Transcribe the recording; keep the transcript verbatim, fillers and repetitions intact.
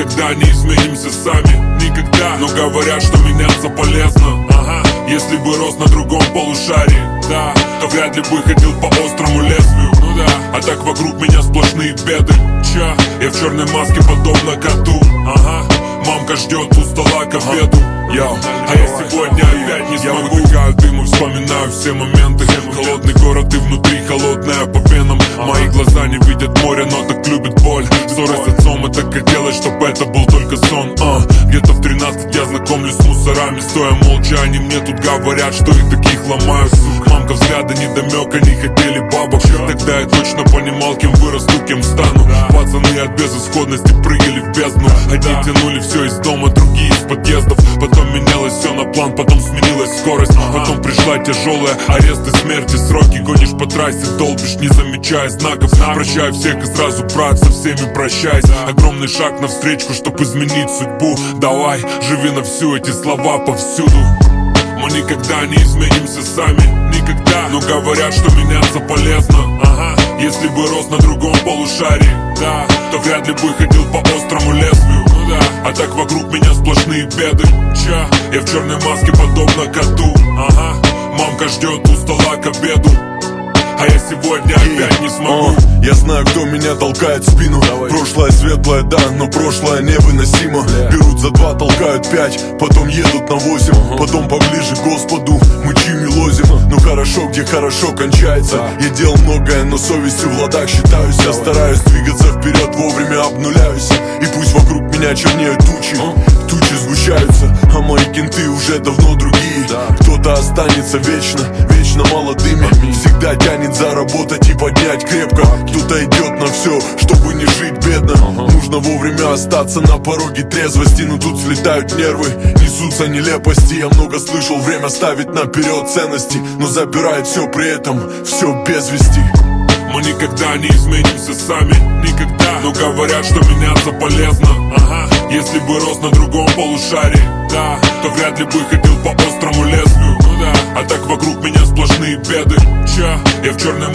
никогда не изменимся сами, никогда. Но говорят, что меняться полезно, ага. Если бы рос на другом полушарии, да, то вряд ли бы ходил по острому лезвию, ну да. А так вокруг меня сплошные беды, ча. Я в черной маске подобно коту, ага. Мамка ждет у стола к обеду, йоу. А я сегодня опять не смогу. Я выдыхаю дым и вспоминаю все моменты. Холодный город и внутри холодная по венам. Мои глаза не видят моря, но так любят боль. Ссоры с отцом, это хотелось, чтобы это был только сон, а. Где-то в тринадцать я знакомлюсь с мусорами. Стоя молча, они мне тут говорят, что их таких ломают. Мамка взгляда недомёка, не хотели бабок. Тогда я точно понимал, кем вырасту, кем стану. Пацаны от безысходности прыгали в бездну. Одни тянули все из дома, другие из подъездов. Потом менялось все на план, потом сменилась скорость. Потом пришла тяжелая аресты, смерти, сроки. Гонишь по трассе, долбишь, не замечая знаков. Прощаю всех и сразу, брат, со всеми прощаюсь. Огромный шаг навстречу, чтоб изменить судьбу. Давай, живи на всю, эти слова повсюду. Мы никогда не изменимся сами, никогда. Но говорят, что меняться полезно, ага. Если бы рос на другом полушарии, да, то вряд ли бы ходил по острому лезвию, ну да. А так вокруг меня сплошные беды, ча. Я в черной маске подобно коту, ага. Мамка ждет у стола к обеду, а я сегодня опять не смогу. О, я знаю, кто меня толкает в спину. Давай. Прошлое светлое, да, но прошлое невыносимо. yeah. Берут за два, толкают пять, потом едут на восемь. uh-huh. Потом поближе к Господу мы чьими лозим. uh-huh. Ну хорошо, где хорошо кончается. yeah. Я делал многое, но совестью в ладах считаюсь. Давай. Я стараюсь двигаться вперед, вовремя обнуляюсь. И пусть вокруг меня чернеют тучи, uh-huh. тучи сгущаются, а мои кенты уже давно другие. да. Кто-то останется вечно, вечно молодыми. Аминь. Всегда тянет заработать и поднять крепко. Кто-то идет на все, чтобы не жить бедно. ага. Нужно вовремя остаться на пороге трезвости. Но тут слетают нервы, несутся нелепости. Я много слышал, время ставить наперед ценности, но забирает все при этом, все без вести. Мы никогда не изменимся сами, никогда. Но говорят, что меняться полезно, ага. Если бы рос на другом полушарии, да, то вряд ли бы ходил по острому лезвию, ну да. А так вокруг меня сплошные беды, ча. Я в черной